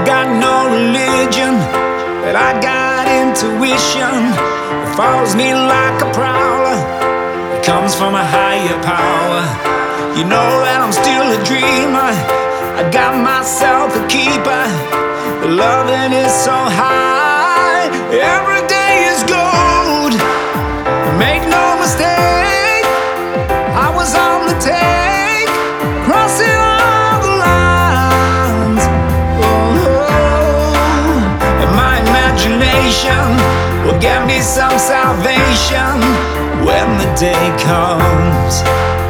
got no religion, but I got intuition. It follows me like a prowler. It comes from a higher power. You know that I'm still a dreamer. I got myself a keeper. The loving is so high. Every day is gold. Make no mistake, I was on the take, crossing all the lines. Oh, and my imagination will get me some salvation when the day comes.